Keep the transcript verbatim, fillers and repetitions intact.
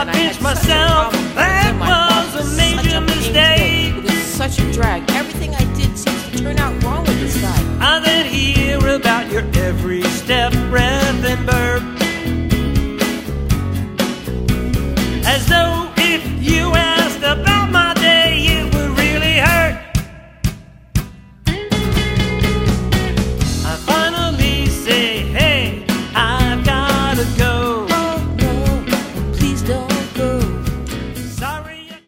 I pinched myself. That was a major mistake. It was such a drag. Everything I did seems to turn out wrong with this guy. I then hear about your every step, breath, and birth.